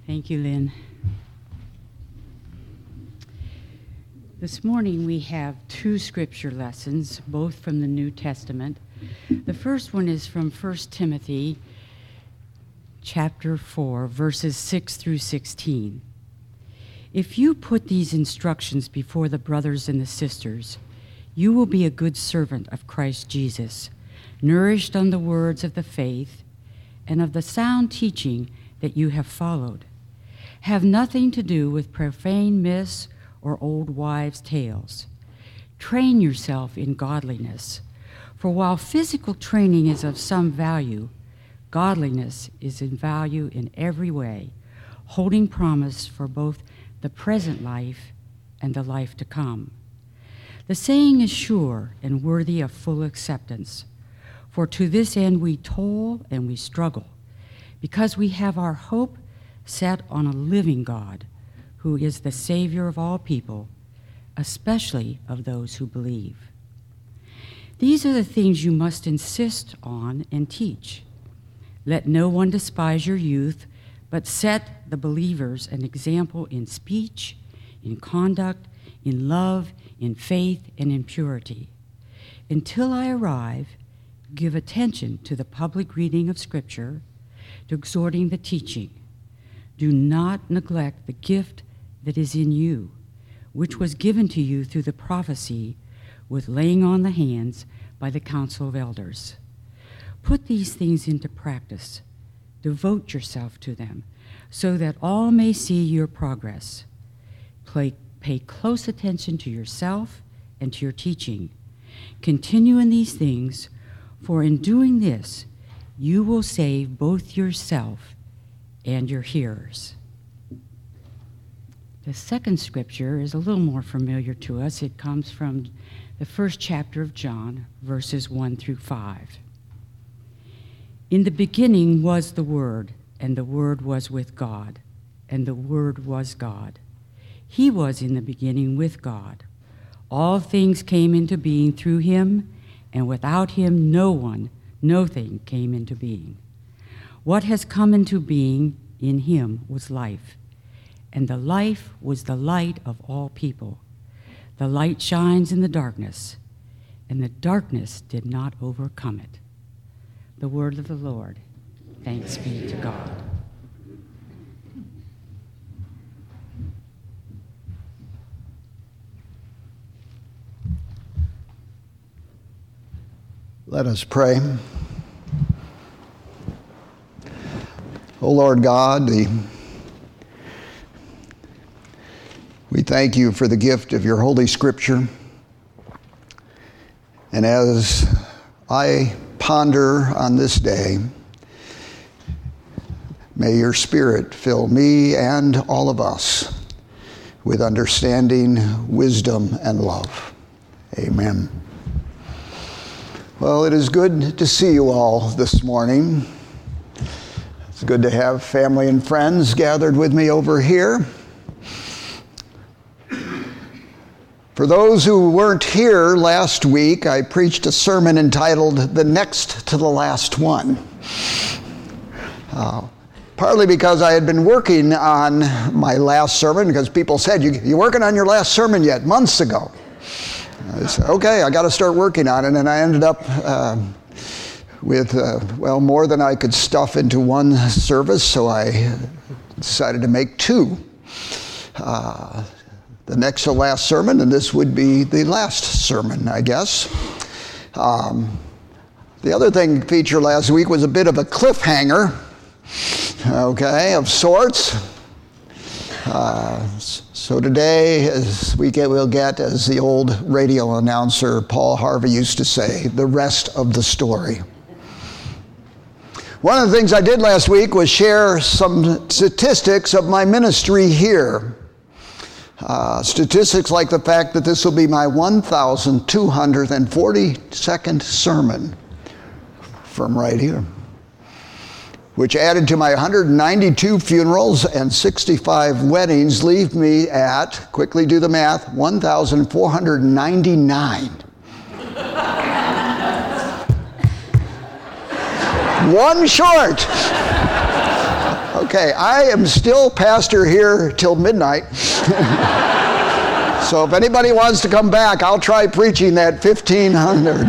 Thank you, Lynn. This morning we have two scripture lessons, both from the New Testament. The first one is from 1 Timothy chapter 4, verses 6 through 16. If you put these instructions before the brothers and the sisters, you will be a good servant of Christ Jesus, nourished on the words of the faith and of the sound teaching that you have followed. Have nothing to do with profane myths or old wives' tales. Train yourself in godliness, for while physical training is of some value, godliness is in value in every way, holding promise for both the present life and the life to come. The saying is sure and worthy of full acceptance, for to this end we toil and we struggle, because we have our hope set on a living God, who is the Savior of all people, especially of those who believe. These are the things you must insist on and teach. Let no one despise your youth, but set the believers an example in speech, in conduct, in love, in faith, and in purity. Until I arrive, give attention to the public reading of Scripture, to exhorting the teaching. Do not neglect the gift that is in you, which was given to you through the prophecy with laying on the hands by the council of elders. Put these things into practice. Devote yourself to them, so that all may see your progress. Pay close attention to yourself and to your teaching. Continue in these things, for in doing this, you will save both yourself and your hearers. The second scripture is a little more familiar to us. It comes from the first chapter of John, verses 1 through 5. In the beginning was the Word, and the Word was with God, and the Word was God. He was in the beginning with God. All things came into being through him, and without him nothing came into being. What has come into being in him was life, and the life was the light of all people. The light shines in the darkness, and the darkness did not overcome it. The word of the Lord. Thanks be to God. Let us pray. O Lord God, we thank you for the gift of your Holy Scripture. And as I ponder on this day, may your Spirit fill me and all of us with understanding, wisdom, and love. Amen. Well, it is good to see you all this morning. It's good to have family and friends gathered with me over here. For those who weren't here last week, I preached a sermon entitled The Next to the Last One. Partly because I had been working on my last sermon, because people said, you working on your last sermon yet? Months ago. I said, okay, I got to start working on it. And I ended up with more than I could stuff into one service, so I decided to make two. The next to last sermon, and this would be the last sermon, I guess. The other thing featured last week was a bit of a cliffhanger, okay, of sorts. So today, we'll get, as the old radio announcer Paul Harvey used to say, the rest of the story. One of the things I did last week was share some statistics of my ministry here. Statistics like the fact that this will be my 1,242nd sermon from right here, which added to my 192 funerals and 65 weddings leave me at, quickly do the math, 1,499. One short Okay, I am still pastor here till midnight. So if anybody wants to come back, I'll try preaching that 1500.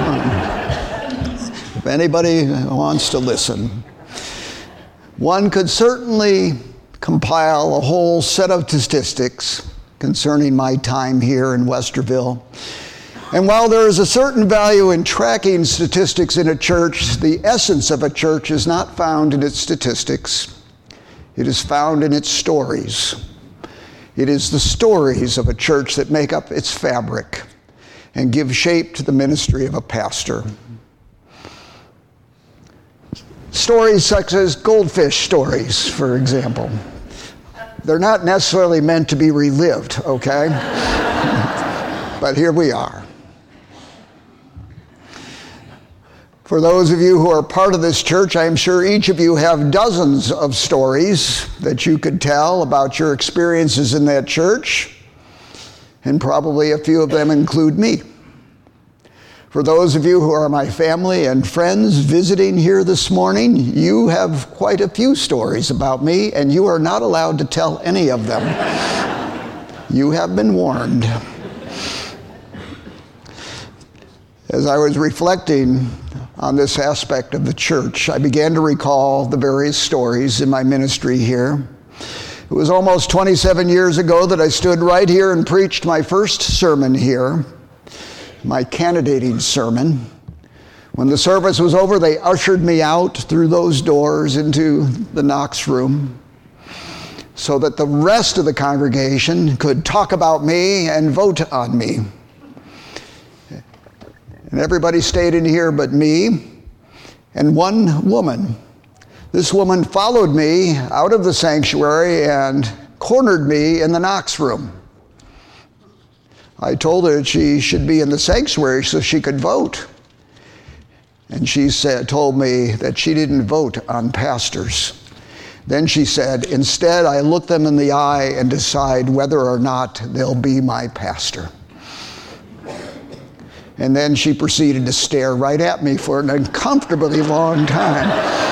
If anybody wants to listen. One could certainly compile a whole set of statistics concerning my time here in Westerville. And while there is a certain value in tracking statistics in a church, the essence of a church is not found in its statistics. It is found in its stories. It is the stories of a church that make up its fabric and give shape to the ministry of a pastor. Stories such as goldfish stories, for example. They're not necessarily meant to be relived, okay? But here we are. For those of you who are part of this church, I'm sure each of you have dozens of stories that you could tell about your experiences in that church, and probably a few of them include me. For those of you who are my family and friends visiting here this morning, you have quite a few stories about me, and you are not allowed to tell any of them. You have been warned. As I was reflecting on this aspect of the church, I began to recall the various stories in my ministry here. It was almost 27 years ago that I stood right here and preached my first sermon here, my candidating sermon. When the service was over, they ushered me out through those doors into the Knox room so that the rest of the congregation could talk about me and vote on me. And everybody stayed in here but me and one woman. This woman followed me out of the sanctuary and cornered me in the Knox room. I told her that she should be in the sanctuary so she could vote. And she told me that she didn't vote on pastors. Then she said, instead, I look them in the eye and decide whether or not they'll be my pastor. And then she proceeded to stare right at me for an uncomfortably long time.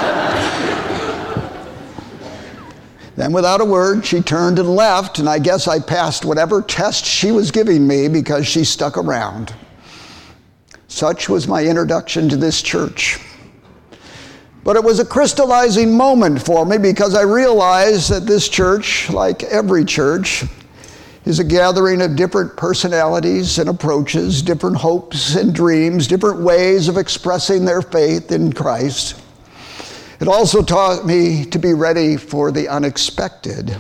Then without a word, she turned and left, and I guess I passed whatever test she was giving me because she stuck around. Such was my introduction to this church. But it was a crystallizing moment for me because I realized that this church, like every church, is a gathering of different personalities and approaches, different hopes and dreams, different ways of expressing their faith in Christ. It also taught me to be ready for the unexpected.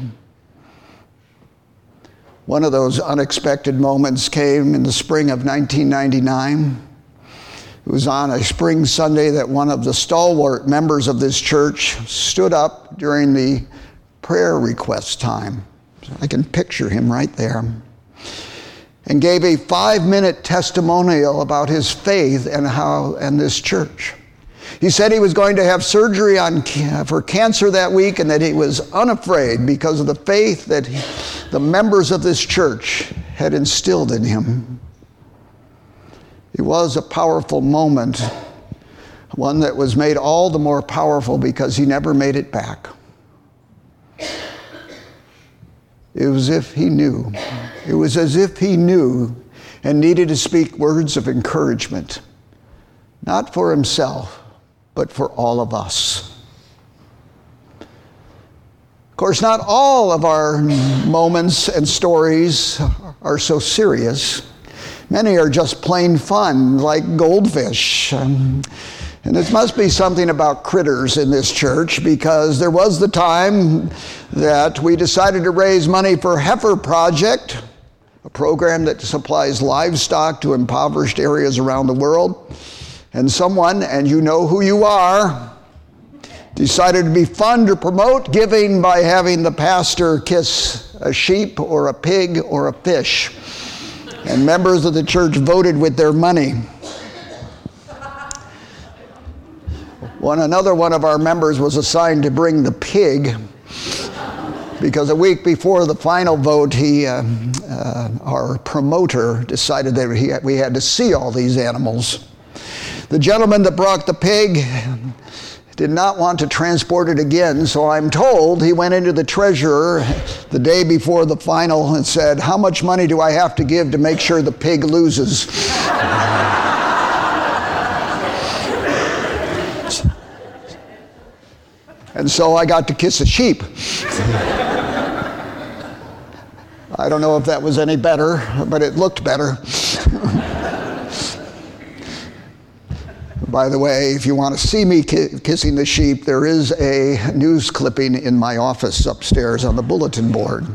One of those unexpected moments came in the spring of 1999. It was on a spring Sunday that one of the stalwart members of this church stood up during the prayer request time. I can picture him right there, and gave a 5-minute testimonial about his faith and this church. He said he was going to have surgery for cancer that week, and that he was unafraid because of the faith that the members of this church had instilled in him. It was a powerful moment, one that was made all the more powerful because he never made it back. It was as if he knew. It was as if he knew and needed to speak words of encouragement, not for himself, but for all of us. Of course, not all of our moments and stories are so serious. Many are just plain fun, like goldfish. And there must be something about critters in this church, because there was the time that we decided to raise money for Heifer Project, a program that supplies livestock to impoverished areas around the world. And someone, and you know who you are, decided to be fun to promote giving by having the pastor kiss a sheep or a pig or a fish. And members of the church voted with their money. Another one of our members was assigned to bring the pig, because a week before the final vote, our promoter decided that we had to see all these animals. The gentleman that brought the pig did not want to transport it again, so I'm told he went into the treasurer the day before the final and said, "How much money do I have to give to make sure the pig loses?" And so I got to kiss a sheep. I don't know if that was any better, but it looked better. By the way, if you want to see me kissing the sheep, there is a news clipping in my office upstairs on the bulletin board.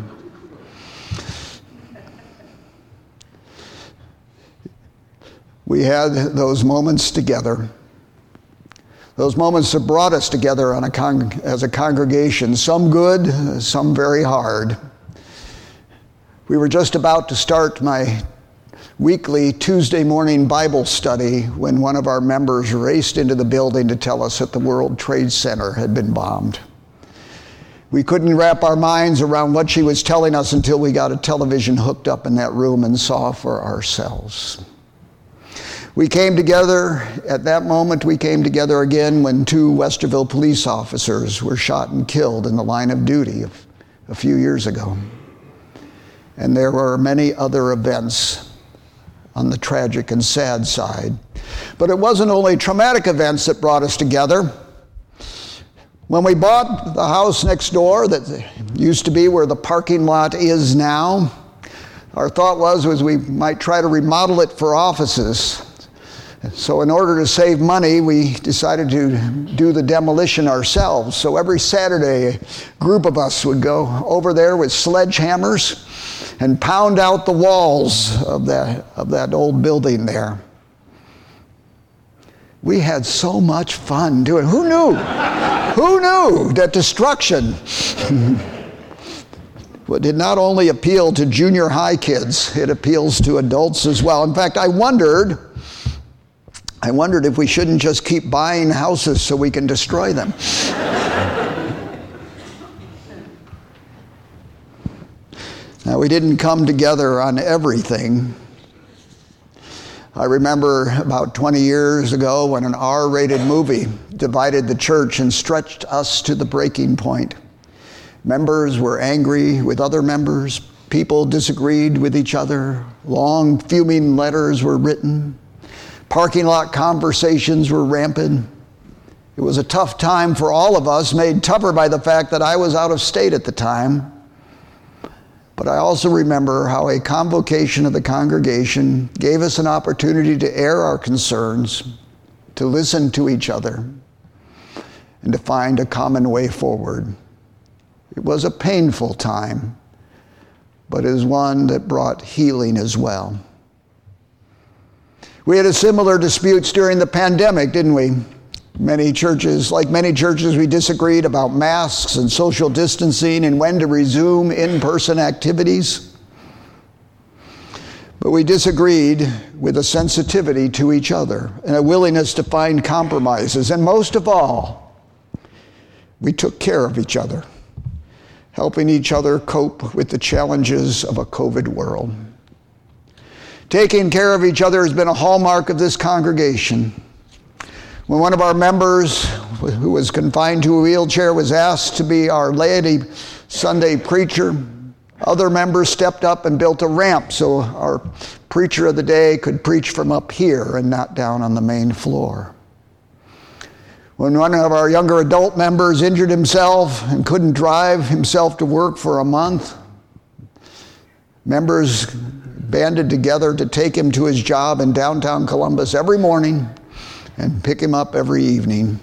We had those moments together. Those moments that brought us together as a congregation, some good, some very hard. We were just about to start my weekly Tuesday morning Bible study when one of our members raced into the building to tell us that the World Trade Center had been bombed. We couldn't wrap our minds around what she was telling us until we got a television hooked up in that room and saw for ourselves. We came together, at that moment we came together again when 2 Westerville police officers were shot and killed in the line of duty a few years ago. And there were many other events on the tragic and sad side. But it wasn't only traumatic events that brought us together. When we bought the house next door that used to be where the parking lot is now, our thought was we might try to remodel it for offices. So in order to save money, we decided to do the demolition ourselves. So every Saturday, a group of us would go over there with sledgehammers and pound out the walls of that old building there. We had so much fun doing it. Who knew? Who knew that destruction did not only appeal to junior high kids, it appeals to adults as well. In fact, I wondered if we shouldn't just keep buying houses so we can destroy them. Now, we didn't come together on everything. I remember about 20 years ago when an R-rated movie divided the church and stretched us to the breaking point. Members were angry with other members. People disagreed with each other. Long, fuming letters were written. Parking lot conversations were rampant. It was a tough time for all of us, made tougher by the fact that I was out of state at the time. But I also remember how a convocation of the congregation gave us an opportunity to air our concerns, to listen to each other, and to find a common way forward. It was a painful time, but it is one that brought healing as well. We had similar disputes during the pandemic, didn't we? Like many churches, we disagreed about masks and social distancing and when to resume in-person activities. But we disagreed with a sensitivity to each other and a willingness to find compromises. And most of all, we took care of each other, helping each other cope with the challenges of a COVID world. Taking care of each other has been a hallmark of this congregation. When one of our members, who was confined to a wheelchair, was asked to be our laity Sunday preacher, other members stepped up and built a ramp so our preacher of the day could preach from up here and not down on the main floor. When one of our younger adult members injured himself and couldn't drive himself to work for a month, members banded together to take him to his job in downtown Columbus every morning and pick him up every evening.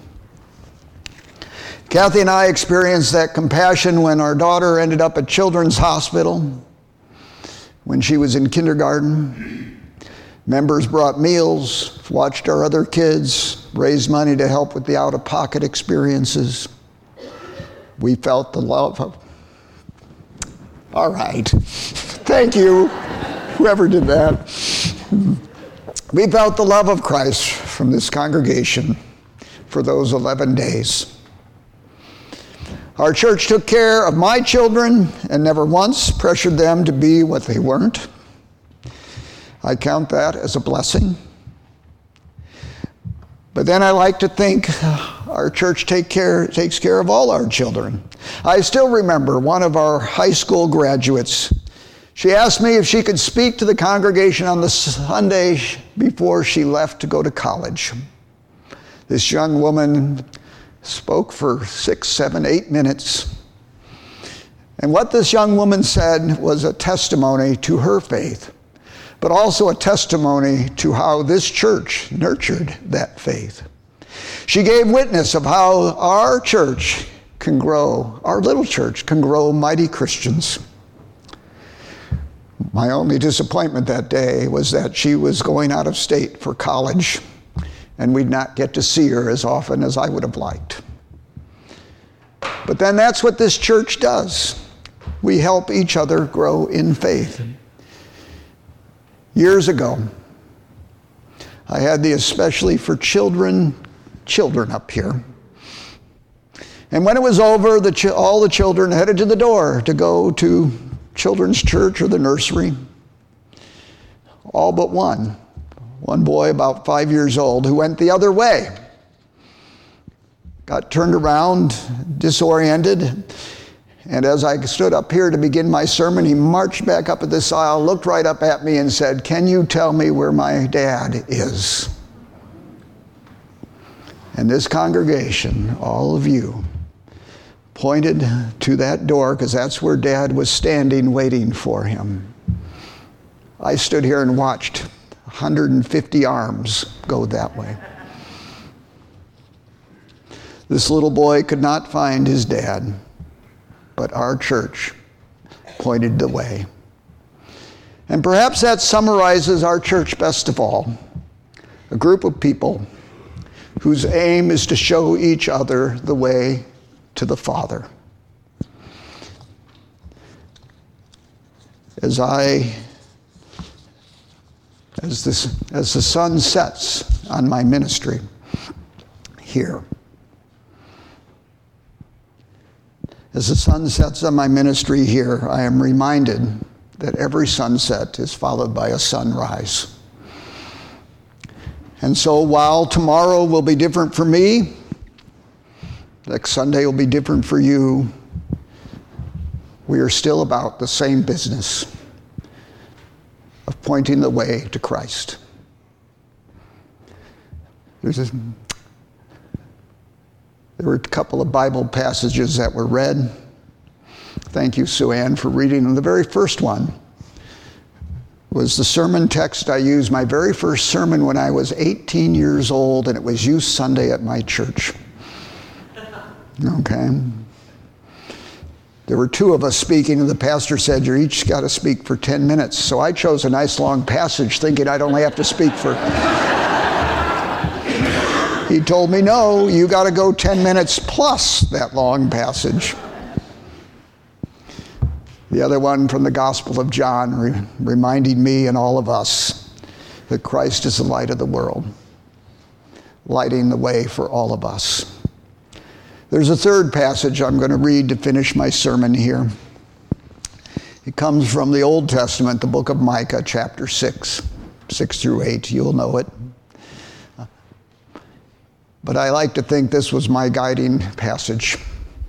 Kathy and I experienced that compassion when our daughter ended up at Children's Hospital when she was in kindergarten. Members brought meals, watched our other kids, raised money to help with the out-of-pocket experiences. We felt the love of... All right. Thank you, whoever did that. We felt the love of Christ from this congregation for those 11 days. Our church took care of my children and never once pressured them to be what they weren't. I count that as a blessing. But then I like to think Our church takes care of all our children. I still remember one of our high school graduates. She asked me if she could speak to the congregation on the Sunday before she left to go to college. This young woman spoke for 6, 7, 8 minutes. And what this young woman said was a testimony to her faith, but also a testimony to how this church nurtured that faith. She gave witness of how our church can grow, our little church can grow mighty Christians. My only disappointment that day was that she was going out of state for college, and we'd not get to see her as often as I would have liked. But then that's what this church does. We help each other grow in faith. Years ago, I had the especially for children up here. And when it was over, all the children headed to the door to go to children's church or the nursery. All but one boy about 5 years old who went the other way. Got turned around, disoriented, and as I stood up here to begin my sermon, he marched back up at this aisle, looked right up at me and said, "Can you tell me where my dad is?" And this congregation, all of you, pointed to that door because that's where Dad was standing waiting for him. I stood here and watched 150 arms go that way. This little boy could not find his dad, but our church pointed the way. And perhaps that summarizes our church best of all. A group of people whose aim is to show each other the way to the Father. As the sun sets on my ministry here, I am reminded that every sunset is followed by a sunrise. And so while tomorrow will be different for me, next Sunday will be different for you, we are still about the same business of pointing the way to Christ. There were a couple of Bible passages that were read. Thank you, Sue Ann, for reading them. The very first one was the sermon text I used my very first sermon when I was 18 years old, and it was Youth Sunday at my church. Okay? There were two of us speaking, and the pastor said, "You each got to speak for 10 minutes. So I chose a nice long passage thinking I'd only have to speak for... He told me, "No, you got to go 10 minutes plus that long passage." The other one from the Gospel of John, reminding me and all of us that Christ is the light of the world, lighting the way for all of us. There's a third passage I'm going to read to finish my sermon here. It comes from the Old Testament, the book of Micah, chapter 6 through 8. You'll know it. But I like to think this was my guiding passage.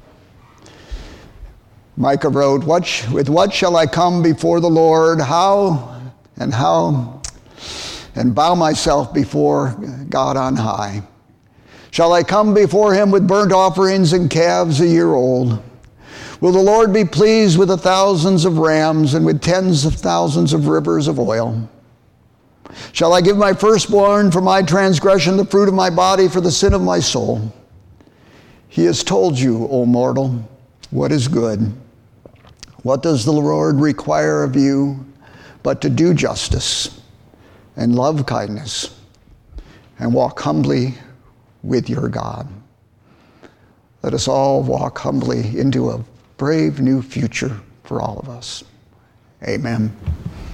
Micah wrote, "With what shall I come before the Lord? How and bow myself before God on high? Shall I come before him with burnt offerings and calves a year old? Will the Lord be pleased with the thousands of rams and with tens of thousands of rivers of oil? Shall I give my firstborn for my transgression, the fruit of my body for the sin of my soul? He has told you, O mortal, what is good. What does the Lord require of you but to do justice and love kindness and walk humbly with your God?" Let us all walk humbly into a brave new future for all of us. Amen.